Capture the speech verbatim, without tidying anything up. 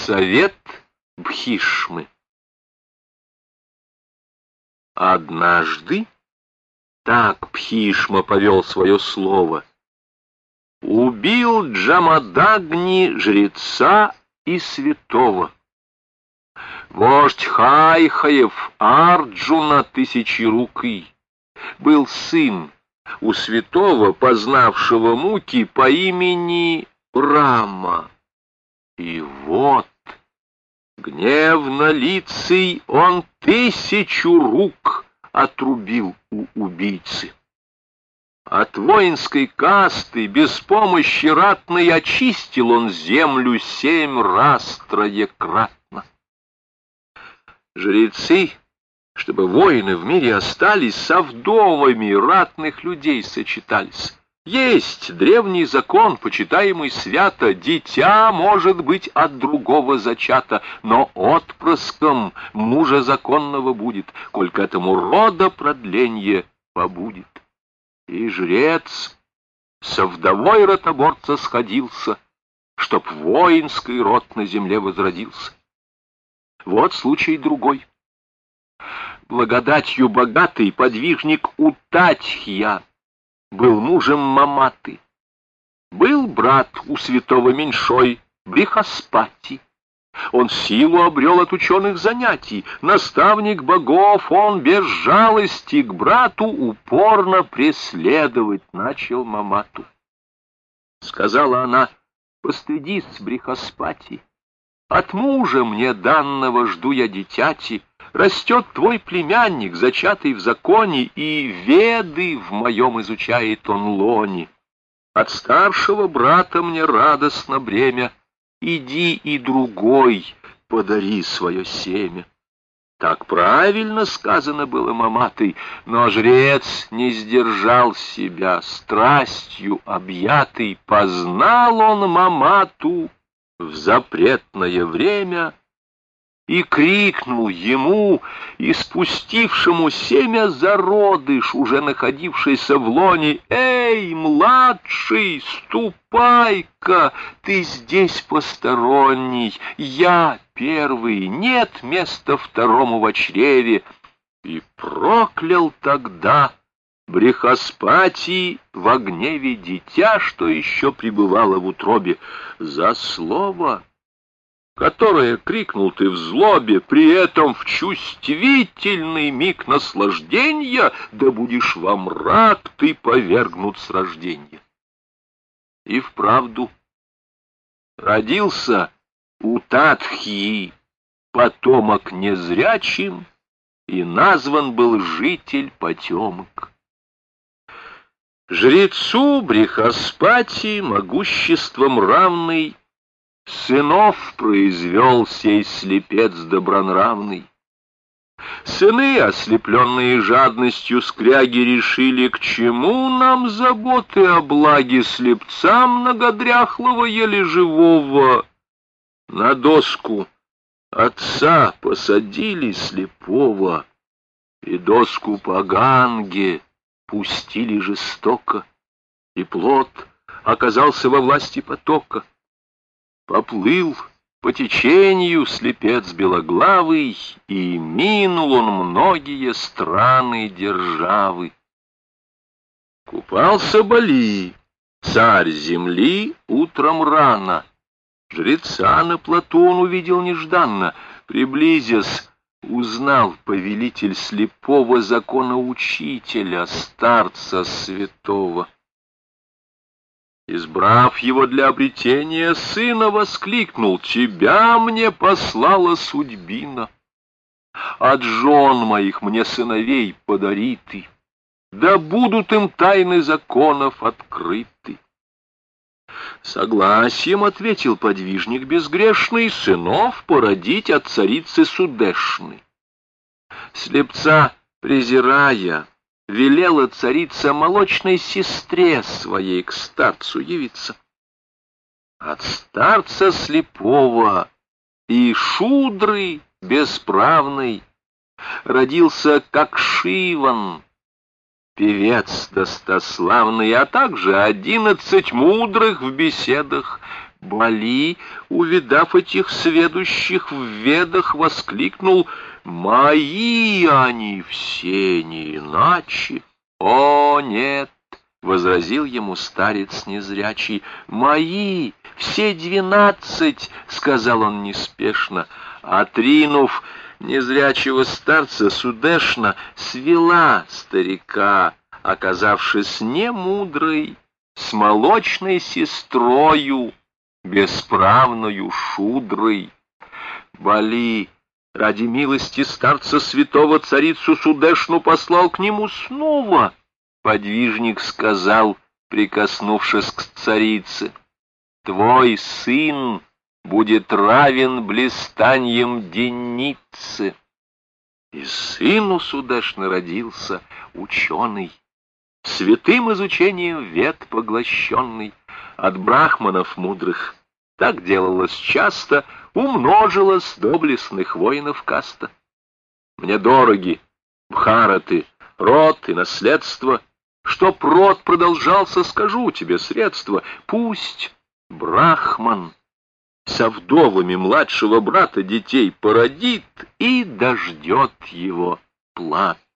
Совет Бхишмы. Однажды так Бхишма повел свое слово: убил Джамадагни жреца и святого. Вождь Хайхаев Арджуна Тысячерукий был сын у святого, познавшего муки, по имени Рама. И вот гневнолицый он тысячу рук отрубил у убийцы. От воинской касты без помощи ратной очистил он землю семь раз троекратно. Жрецы, чтобы воины в мире остались, со вдовами ратных людей сочетались. Есть древний закон, почитаемый свято: дитя может быть от другого зачато, но отпрыском мужа законного будет, коль к этому рода продление побудет. И жрец со вдовой ротоборца сходился, чтоб воинский род на земле возродился. Вот случай другой. Благодатью богатый подвижник Утатхья был мужем Маматы. Был брат у святого меньшой Брихаспати. Он силу обрел от ученых занятий. Наставник богов, он без жалости к брату упорно преследовать начал Мамату. Сказала она: постыдись, Брихаспати, от мужа мне данного жду я дитяти. Растет твой племянник, зачатый в законе, и веды в моем изучает он лоне. От старшего брата мне радостно бремя, иди и другой подари свое семя. Так правильно сказано было Маматой, но жрец не сдержал себя, страстью объятый. Познал он Мамату в запретное время и крикнул ему, испустившему семя зародыш, уже находившийся в лоне: «Эй, младший, ступай-ка, ты здесь посторонний, я первый, нет места второму в чреве». И проклял тогда Брихаспати во гневе дитя, что еще пребывало в утробе, за слово, которое крикнул ты в злобе, при этом в чувствительный миг наслаждения, да будешь во мрак ты повергнут с рождения. И вправду родился у Татхьи потомок незрячим, и назван был житель потемок. Жрецу Брихаспати, могуществом равный, сынов произвел сей слепец добронравный. Сыны, ослепленные жадностью скряги, решили: к чему нам заботы о благе слепца многодряхлого еле живого. На доску отца посадили слепого, и доску по ганге пустили жестоко, и плод оказался во власти потока. Поплыл по течению слепец белоглавый, и минул он многие страны державы. Купался Бали, царь земли, утром рано. Жреца на плоту он увидел нежданно. Приблизясь, узнал повелитель слепого законоучителя, старца святого. Избрав его для обретения сына, воскликнул: «Тебя мне послала судьбина. От жен моих мне сыновей подари ты, да будут им тайны законов открыты». Согласием ответил подвижник безгрешный: сынов породить от царицы Судешны. Слепца презирая, велела царица молочной сестре своей к старцу явиться. От старца слепого и шудры бесправный родился как Шиван, певец достославный, а также одиннадцать мудрых в беседах Бали, увидав этих сведущих в ведах, воскликнул: «Мои они все, не иначе!» «О, нет!» — возразил ему старец незрячий. «Мои, все двенадцать!» — сказал он неспешно. Отринув незрячего старца, Судешна свела старика, оказавшись немудрой, с молочной сестрою, бесправною Шудрой. Бали ради милости старца святого царицу Судешну послал к нему снова. Подвижник сказал, прикоснувшись к царице: «Твой сын будет равен блистаньем денницы». И сын у Судешны родился ученый, святым изучением вед поглощенный, от брахманов мудрых. Так делалось часто, умножилось доблестных воинов каста. Мне дороги бхараты, род и наследство. Чтоб род продолжался, скажу тебе средства. Пусть брахман со вдовами младшего брата детей породит и дождет его плат.